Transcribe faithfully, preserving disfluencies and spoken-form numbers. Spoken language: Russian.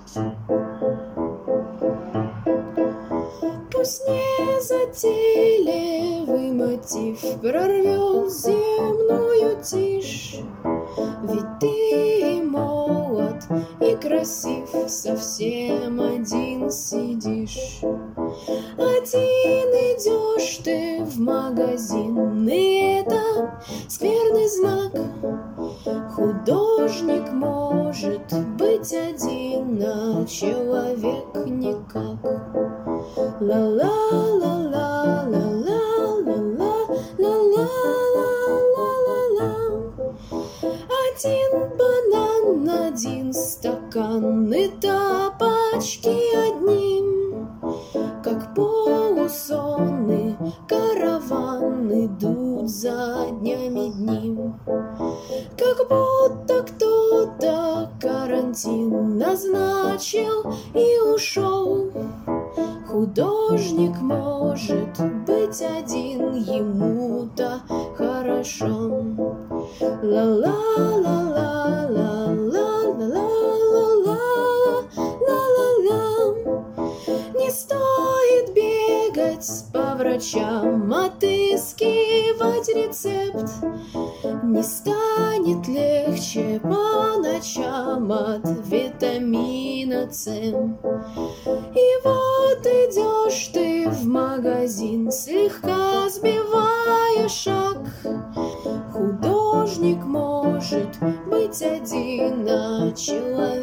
Пусть незатейливый мотив прорвет земную тишь, ведь ты молод и красив, совсем один сидишь. Один идешь ты в магазин, и это скверный знак. Художник может быть один, а человек никак. Ла-ла-ла-ла-ла-ла-ла-ла-ла-ла-ла. Один банан, один стакан, и тапочки одни, как полусонный караван, идут за днями дни. Как будто кто-то карантин назначил и ушел. Художник может быть один, ему-то хорошо. Ла-ла-ла-ла-ла-ла-ла-ла-ла-ла-ла. Не стоит бегать по врачам, отыскивать рецепт. Не станет легче по ночам от витамина С. И вот идешь ты в магазин, слегка сбивая шаг. Художник может быть один, а человек